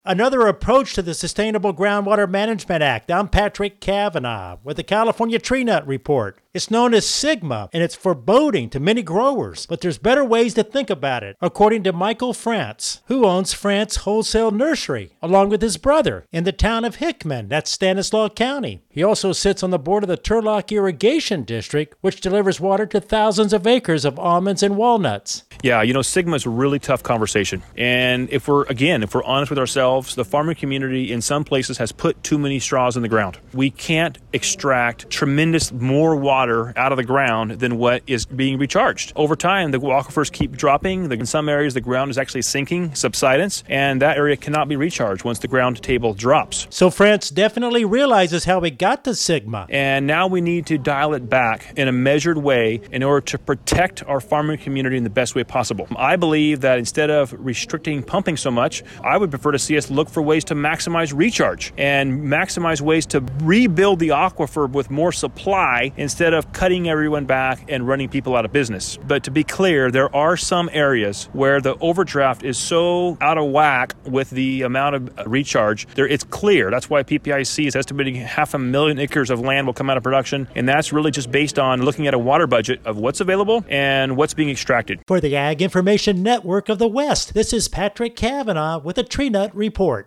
Another approach to the Sustainable Groundwater Management Act. I'm Patrick Cavanaugh with the California Tree Nut Report. It's known as SGMA, and it's foreboding to many growers, but there's better ways to think about it, according to Michael France, who owns France Wholesale Nursery, along with his brother, in the town of Hickman, that's Stanislaus County. He also sits on the board of the Turlock Irrigation District, which delivers water to thousands of acres of almonds and walnuts. Yeah, SGMA is a really tough conversation. And if we're honest with ourselves, the farming community in some places has put too many straws in the ground. We can't extract tremendous more water out of the ground than what is being recharged. Over time, the aquifers keep dropping. In some areas, the ground is actually sinking, subsidence, and that area cannot be recharged once the ground table drops. So France definitely realizes how we got to SGMA. And now we need to dial it back in a measured way in order to protect our farming community in the best way possible. I believe that instead of restricting pumping so much, I would prefer to see us look for ways to maximize recharge and maximize ways to rebuild the aquifer with more supply instead of cutting everyone back and running people out of business. But to be clear, there are some areas where the overdraft is so out of whack with the amount of recharge. It's clear. That's why PPIC is estimating 500,000 acres of land will come out of production. And that's really just based on looking at a water budget of what's available and what's being extracted. For the Ag Information Network of the West, this is Patrick Cavanaugh with a Tree Nut Report.